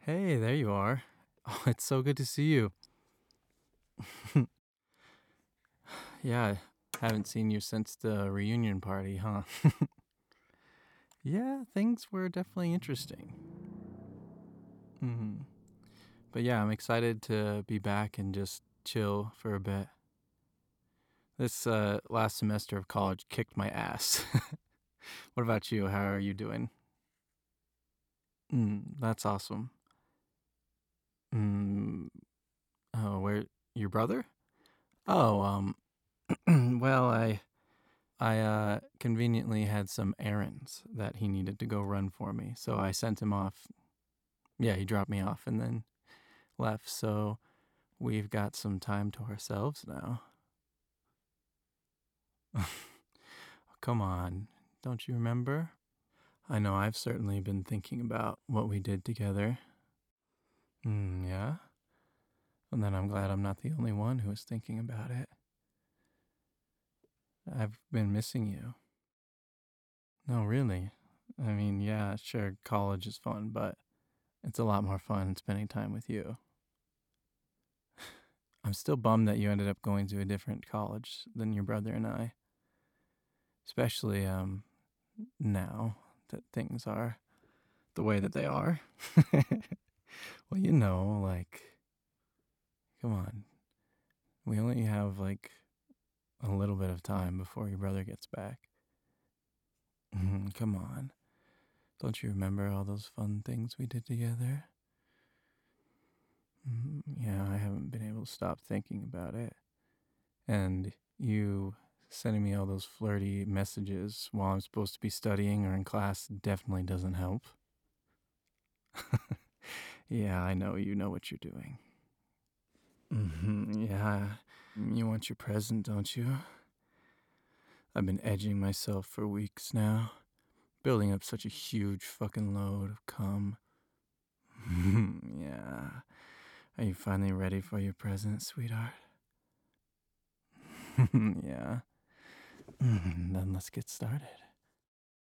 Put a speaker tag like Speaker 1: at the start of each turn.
Speaker 1: Hey, there you are. Oh, it's so good to see you. Yeah, haven't seen you since the reunion party, huh? Yeah, things were definitely interesting. hmm But yeah, I'm excited to be back and just chill for a bit. This last semester of college kicked my ass. What about you? How are you doing? That's awesome. Mm, oh, where your brother? Oh, well, I conveniently had some errands that he needed to go run for me, so I sent him off. Yeah, he dropped me off and then left, so we've got some time to ourselves now. Come on, don't you remember? I know I've certainly been thinking about what we did together. Yeah? And then I'm glad I'm not the only one who is thinking about it. I've been missing you. No, really. I mean, yeah, sure, college is fun, but it's a lot more fun spending time with you. I'm still bummed that you ended up going to a different college than your brother and I, especially now that things are the way that they are. Well, like, come on. We only have like a little bit of time before your brother gets back. Come on. Don't you remember all those fun things we did together? Yeah, I haven't been able to stop thinking about it. And you sending me all those flirty messages while I'm supposed to be studying or in class definitely doesn't help. Yeah, I know you know what you're doing. Yeah, you want your present, don't you? I've been edging myself for weeks now, building up such a huge fucking load of cum. Yeah. Are you finally ready for your present, sweetheart? Yeah. Then let's get started.